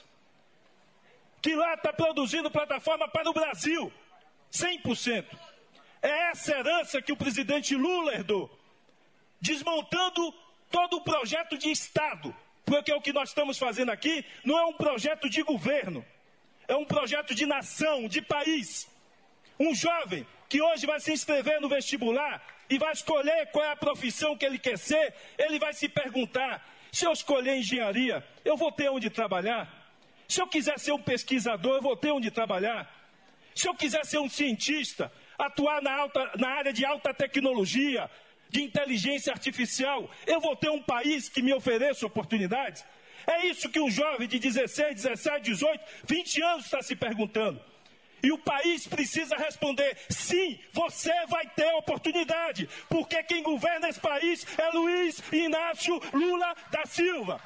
que lá está produzindo plataforma para o Brasil, 100%. É essa herança que o presidente Lula herdou, desmontando todo o projeto de Estado, porque o que nós estamos fazendo aqui não é um projeto de governo, é um projeto de nação, de país. Um jovem que hoje vai se inscrever no vestibular e vai escolher qual é a profissão que ele quer ser, ele vai se perguntar: Se eu escolher engenharia, eu vou ter onde trabalhar. Se eu quiser ser um pesquisador, eu vou ter onde trabalhar. Se eu quiser ser um cientista, atuar na área de alta tecnologia, de inteligência artificial, eu vou ter um país que me ofereça oportunidades? É isso que um jovem de 16, 17, 18, 20 anos está se perguntando. E o país precisa responder: sim, você vai ter oportunidade, porque quem governa esse país é Luiz Inácio Lula da Silva.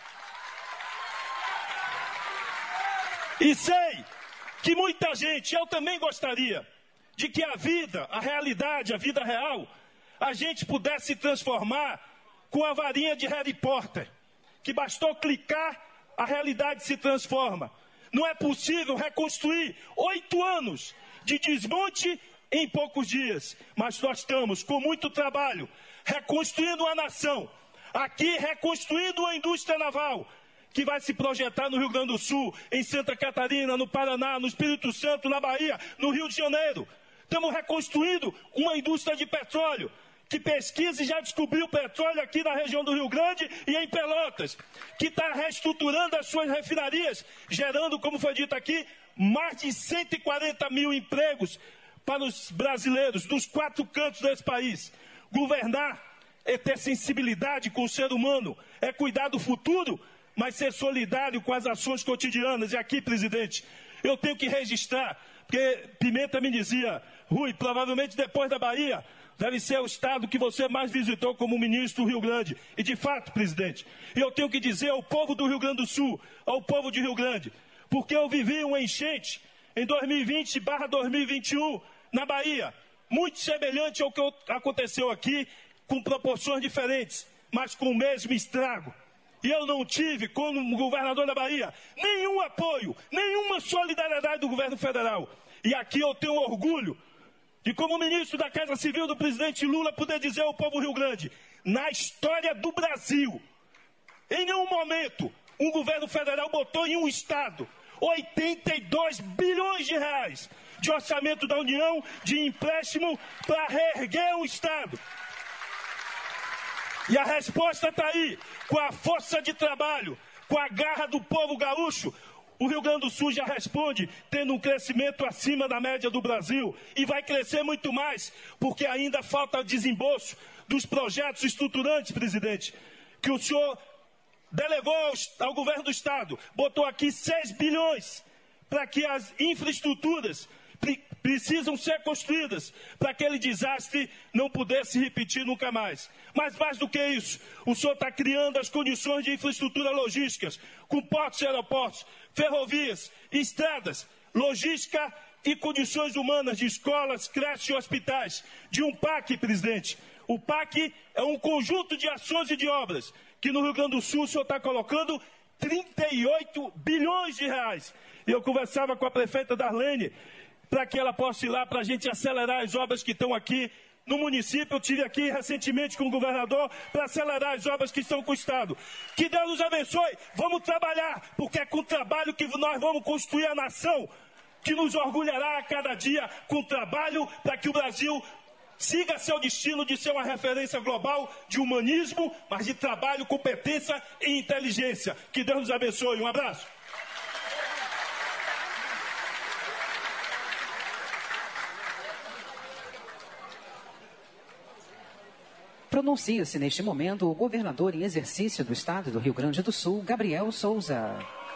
E sei que muita gente, eu também gostaria, de que a vida, a realidade, a vida real, a gente pudesse transformar com a varinha de Harry Potter, que bastou clicar, a realidade se transforma. Não é possível reconstruir 8 anos de desmonte em poucos dias, mas nós estamos, com muito trabalho, reconstruindo a nação, aqui reconstruindo a indústria naval, que vai se projetar no Rio Grande do Sul, em Santa Catarina, no Paraná, no Espírito Santo, na Bahia, no Rio de Janeiro. Estamos reconstruindo uma indústria de petróleo, que pesquisa e já descobriu petróleo aqui na região do Rio Grande e em Pelotas, que está reestruturando as suas refinarias, gerando, como foi dito aqui, mais de 140 mil empregos para os brasileiros dos 4 cantos desse país. Governar é ter sensibilidade com o ser humano, é cuidar do futuro, mas ser solidário com as ações cotidianas. E aqui, presidente, eu tenho que registrar, porque Pimenta me dizia: Rui, provavelmente depois da Bahia, deve ser o estado que você mais visitou como ministro do Rio Grande. E de fato, presidente, eu tenho que dizer ao povo do Rio Grande do Sul, ao povo de Rio Grande, porque eu vivi uma enchente em 2020/2021 na Bahia, muito semelhante ao que aconteceu aqui, com proporções diferentes, mas com o mesmo estrago. E eu não tive, como governador da Bahia, nenhum apoio, nenhuma solidariedade do governo federal. E aqui eu tenho orgulho de, como ministro da Casa Civil do presidente Lula, poder dizer ao povo Rio Grande: na história do Brasil, em nenhum momento um governo federal botou em um estado 82 bilhões de reais de orçamento da União, de empréstimo para reerguer o estado. E a resposta está aí, com a força de trabalho, com a garra do povo gaúcho. O Rio Grande do Sul já responde, tendo um crescimento acima da média do Brasil. E vai crescer muito mais, porque ainda falta desembolso dos projetos estruturantes, presidente, que o senhor delegou ao governo do Estado. Botou aqui 6 bilhões para que as infraestruturas precisam ser construídas para aquele desastre não poder se repetir nunca mais. Mas mais do que isso, o senhor está criando as condições de infraestrutura logísticas, com portos e aeroportos, ferrovias, estradas, logística e condições humanas de escolas, creches e hospitais, de um PAC, presidente. O PAC é um conjunto de ações e de obras que no Rio Grande do Sul o senhor está colocando 38 bilhões de reais. E eu conversava com a prefeita Darlene, para que ela possa ir lá para a gente acelerar as obras que estão aqui no município. Eu estive aqui recentemente com o governador para acelerar as obras que estão com o Estado. Que Deus nos abençoe. Vamos trabalhar, porque é com o trabalho que nós vamos construir a nação, que nos orgulhará a cada dia com trabalho, para que o Brasil siga seu destino de ser uma referência global de humanismo, mas de trabalho, competência e inteligência. Que Deus nos abençoe. Um abraço. Pronuncia-se neste momento o governador em exercício do Estado do Rio Grande do Sul, Gabriel Souza.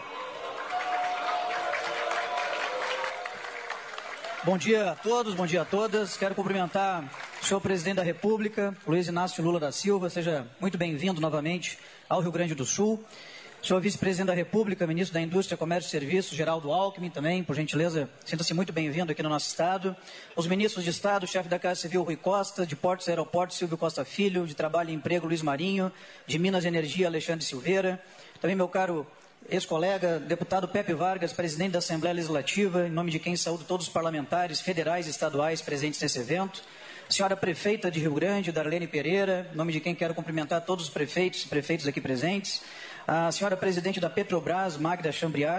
Bom dia a todos, bom dia a todas. Quero cumprimentar o senhor presidente da República, Luiz Inácio Lula da Silva. Seja muito bem-vindo novamente ao Rio Grande do Sul. O senhor vice-presidente da República, ministro da Indústria, Comércio e Serviços, Geraldo Alckmin, também, por gentileza, sinta-se muito bem-vindo aqui no nosso Estado. Os ministros de Estado, chefe da Casa Civil, Rui Costa, de Portos e Aeroportos, Silvio Costa Filho, de Trabalho e Emprego, Luiz Marinho, de Minas e Energia, Alexandre Silveira. Também meu caro ex-colega, deputado Pepe Vargas, presidente da Assembleia Legislativa, em nome de quem saúdo todos os parlamentares federais e estaduais presentes nesse evento. Senhora prefeita de Rio Grande, Darlene Pereira, em nome de quem quero cumprimentar todos os prefeitos e prefeitas aqui presentes. A senhora presidente da Petrobras, Magda Chambriard,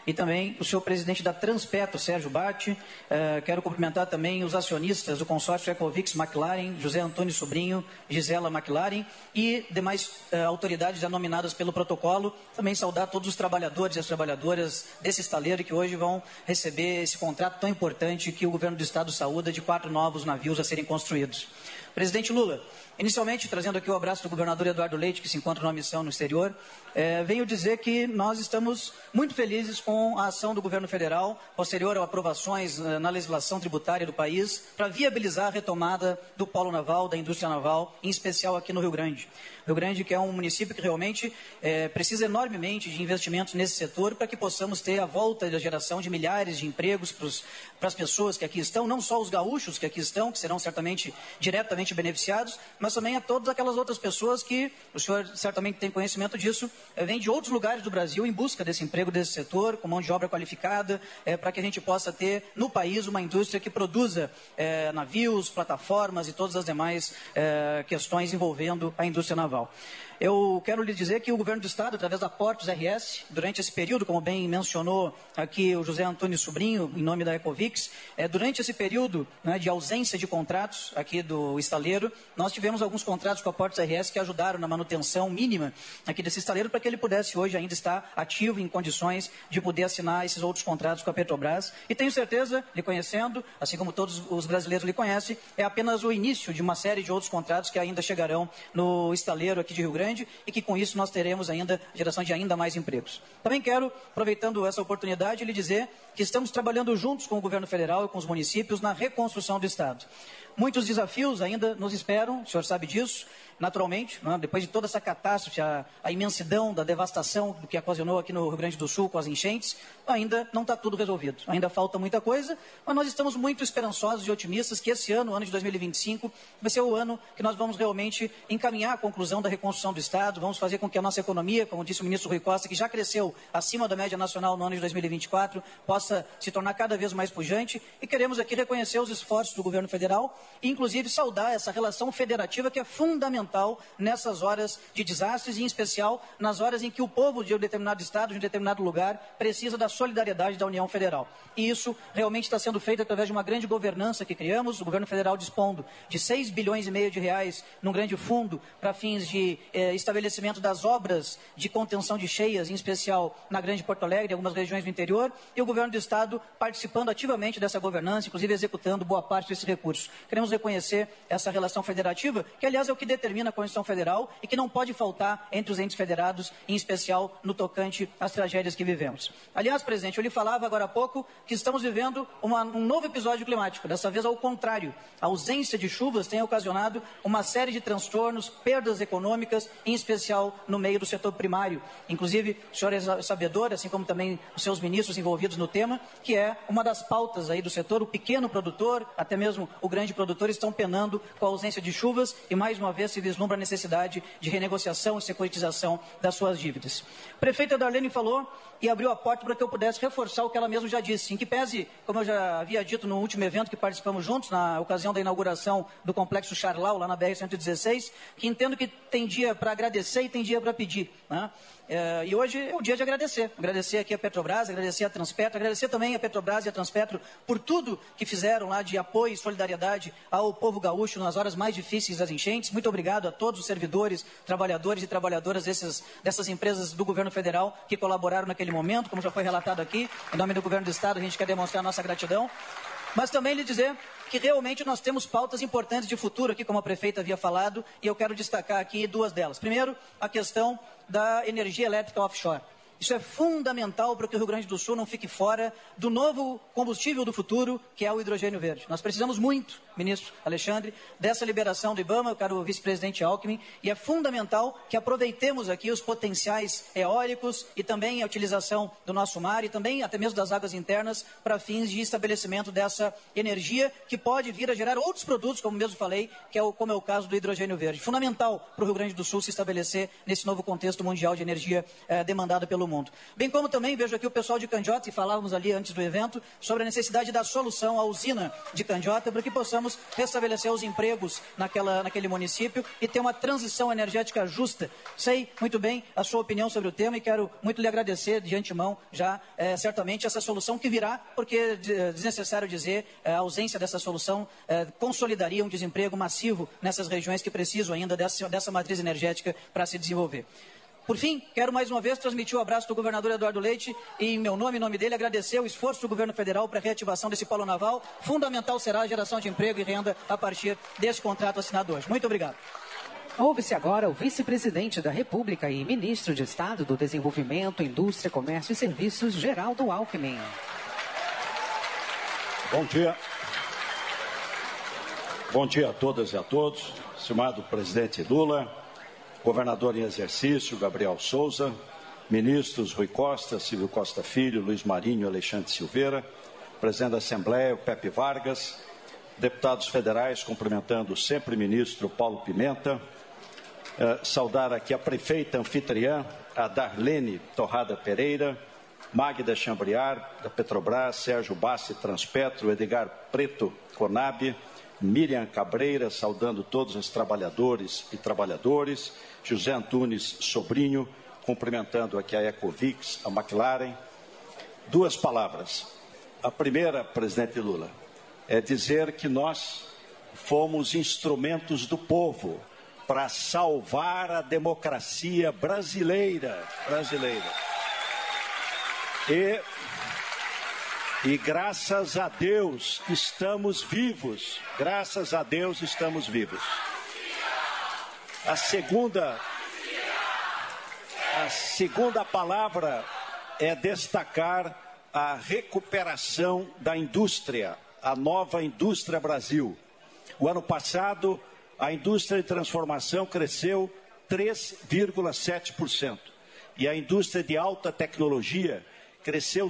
e também o senhor presidente da Transpetro, Sérgio Batti. Quero cumprimentar também os acionistas do consórcio Ecovix McLaren, José Antônio Sobrinho, Gisela McLaren e demais autoridades já nominadas pelo protocolo. Também saudar todos os trabalhadores e as trabalhadoras desse estaleiro que hoje vão receber esse contrato tão importante que o governo do Estado saúda de 4 novos navios a serem construídos. Presidente Lula, inicialmente, trazendo aqui o abraço do governador Eduardo Leite, que se encontra numa missão no exterior, venho dizer que nós estamos muito felizes com a ação do governo federal, posterior a aprovações na legislação tributária do país, para viabilizar a retomada do polo naval, da indústria naval, em especial aqui no Rio Grande. Rio Grande, que é um município que realmente precisa enormemente de investimentos nesse setor para que possamos ter a volta da geração de milhares de empregos para as pessoas que aqui estão, não só os gaúchos que aqui estão, que serão certamente diretamente beneficiados, mas também a todas aquelas outras pessoas que, o senhor certamente tem conhecimento disso, vêm de outros lugares do Brasil em busca desse emprego, desse setor, com mão de obra qualificada, para que a gente possa ter no país uma indústria que produza navios, plataformas e todas as demais questões envolvendo a indústria naval. Eu quero lhe dizer que o governo do Estado, através da Portos RS, durante esse período, como bem mencionou aqui o José Antônio Sobrinho, em nome da Ecovix, durante esse período de ausência de contratos aqui do estaleiro, nós tivemos alguns contratos com a Portos RS que ajudaram na manutenção mínima aqui desse estaleiro para que ele pudesse hoje ainda estar ativo em condições de poder assinar esses outros contratos com a Petrobras. E tenho certeza, lhe conhecendo, assim como todos os brasileiros lhe conhecem, é apenas o início de uma série de outros contratos que ainda chegarão no estaleiro aqui de Rio Grande, e que com isso nós teremos ainda geração de ainda mais empregos. Também quero, aproveitando essa oportunidade, lhe dizer que estamos trabalhando juntos com o governo federal e com os municípios na reconstrução do Estado. Muitos desafios ainda nos esperam, o senhor sabe disso, naturalmente, depois de toda essa catástrofe, a imensidão da devastação do que ocasionou aqui no Rio Grande do Sul com as enchentes, ainda não está tudo resolvido. Ainda falta muita coisa, mas nós estamos muito esperançosos e otimistas que esse ano, o ano de 2025, vai ser o ano que nós vamos realmente encaminhar a conclusão da reconstrução do Estado, vamos fazer com que a nossa economia, como disse o ministro Rui Costa, que já cresceu acima da média nacional no ano de 2024, possa se tornar cada vez mais pujante, e queremos aqui reconhecer os esforços do governo federal e, inclusive, saudar essa relação federativa que é fundamental nessas horas de desastres, e em especial nas horas em que o povo de um determinado estado, de um determinado lugar, precisa da solidariedade da União Federal. E isso realmente está sendo feito através de uma grande governança que criamos, o governo federal dispondo de 6 bilhões e meio de reais num grande fundo para fins de estabelecimento das obras de contenção de cheias, em especial na Grande Porto Alegre e algumas regiões do interior, e o governo do Estado participando ativamente dessa governança, inclusive executando boa parte desses recursos. Queremos reconhecer essa relação federativa, que aliás é o que determina a Constituição Federal e que não pode faltar entre os entes federados, em especial no tocante às tragédias que vivemos. Aliás, presidente, eu lhe falava agora há pouco que estamos vivendo um novo episódio climático, dessa vez ao contrário. A ausência de chuvas tem ocasionado uma série de transtornos, perdas econômicas, em especial no meio do setor primário. Inclusive, o senhor é sabedor, assim como também os seus ministros envolvidos no tema, que é uma das pautas aí do setor, o pequeno produtor, até mesmo o grande produtor, estão penando com a ausência de chuvas e, mais uma vez, se vislumbra a necessidade de renegociação e securitização das suas dívidas. O prefeito Darlene falou e abriu a porta para que eu pudesse reforçar o que ela mesma já disse, em que pese, como eu já havia dito no último evento que participamos juntos, na ocasião da inauguração do Complexo Charlau, lá na BR-116, que entendo que tem dia para agradecer e tem dia para pedir, e hoje é o dia de agradecer. Agradecer aqui a Petrobras, agradecer a Transpetro, agradecer também a Petrobras e a Transpetro por tudo que fizeram lá de apoio e solidariedade ao povo gaúcho nas horas mais difíceis das enchentes. Muito obrigado a todos os servidores, trabalhadores e trabalhadoras dessas empresas do governo federal que colaboraram naquele momento, como já foi relatado aqui. Em nome do governo do Estado, a gente quer demonstrar a nossa gratidão. Mas também lhe dizer que realmente nós temos pautas importantes de futuro aqui, como a prefeita havia falado, e eu quero destacar aqui 2 delas. Primeiro, a questão da energia elétrica offshore. Isso é fundamental para que o Rio Grande do Sul não fique fora do novo combustível do futuro, que é o hidrogênio verde. Nós precisamos muito, ministro Alexandre, dessa liberação do IBAMA, eu quero o vice-presidente Alckmin, e é fundamental que aproveitemos aqui os potenciais eólicos e também a utilização do nosso mar e também até mesmo das águas internas para fins de estabelecimento dessa energia que pode vir a gerar outros produtos, como mesmo falei, como é o caso do hidrogênio verde. Fundamental para o Rio Grande do Sul se estabelecer nesse novo contexto mundial de energia demandada pelo mundo. mundo. Bem como também vejo aqui o pessoal de Candiota, e falávamos ali antes do evento, sobre a necessidade da solução à usina de Candiota, para que possamos restabelecer os empregos naquele município e ter uma transição energética justa. Sei muito bem a sua opinião sobre o tema e quero muito lhe agradecer de antemão já, certamente, essa solução que virá, porque é desnecessário dizer, a ausência dessa solução consolidaria um desemprego massivo nessas regiões que precisam ainda dessa matriz energética para se desenvolver. Por fim, quero mais uma vez transmitir o abraço do governador Eduardo Leite e, em meu nome e em nome dele, agradecer o esforço do governo federal para a reativação desse polo naval. Fundamental será a geração de emprego e renda a partir desse contrato assinado hoje. Muito obrigado. Ouve-se agora o vice-presidente da República e ministro de Estado do Desenvolvimento, Indústria, Comércio e Serviços, Geraldo Alckmin. Bom dia. Bom dia a todas e a todos. Estimado presidente Lula, governador em exercício, Gabriel Souza, ministros Rui Costa, Silvio Costa Filho, Luiz Marinho, Alexandre Silveira, presidente da Assembleia, Pepe Vargas, deputados federais, cumprimentando sempre o ministro Paulo Pimenta, saudar aqui a prefeita anfitriã, a Darlene Torrada Pereira, Magda Chambriar, da Petrobras, Sérgio Bassi Transpetro, Edgar Preto Conab, Miriam Cabreira, saudando todos os trabalhadores e trabalhadoras, José Antunes Sobrinho, cumprimentando aqui a Ecovix, a McLaren. Duas palavras. A primeira, presidente Lula, é dizer que nós fomos instrumentos do povo para salvar a democracia brasileira. E graças a Deus estamos vivos. Graças a Deus estamos vivos. A segunda palavra é destacar a recuperação da indústria, a nova indústria Brasil. O ano passado, a indústria de transformação cresceu 3,7%. E a indústria de alta tecnologia cresceu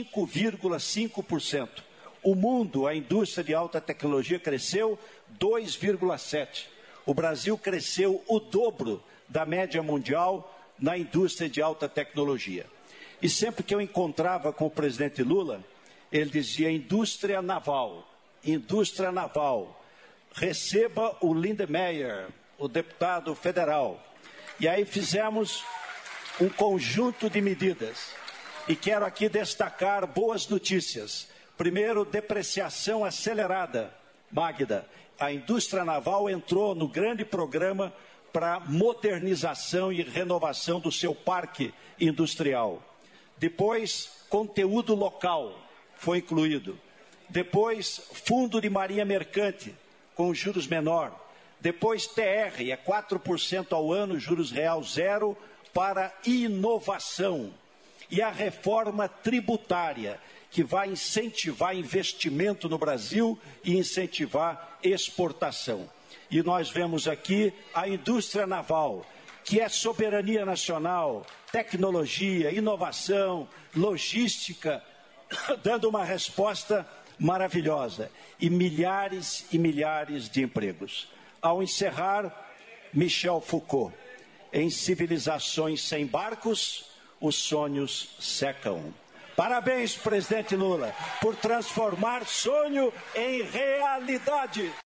5,5%. O mundo, a indústria de alta tecnologia cresceu 2,7%. O Brasil cresceu o dobro da média mundial na indústria de alta tecnologia. E sempre que eu encontrava com o presidente Lula, ele dizia: indústria naval, receba o Lindemeyer, o deputado federal. E aí fizemos um conjunto de medidas. E quero aqui destacar boas notícias. Primeiro, depreciação acelerada. Magda, a indústria naval entrou no grande programa para modernização e renovação do seu parque industrial. Depois, conteúdo local foi incluído. Depois, fundo de marinha mercante, com juros menor. Depois, TR, é 4% ao ano, juros real zero, para inovação. E a reforma tributária, que vai incentivar investimento no Brasil e incentivar exportação. E nós vemos aqui a indústria naval, que é soberania nacional, tecnologia, inovação, logística, dando uma resposta maravilhosa. E milhares de empregos. Ao encerrar, Michel Foucault, em Civilizações Sem Barcos, os sonhos secam. Parabéns, presidente Lula, por transformar sonho em realidade.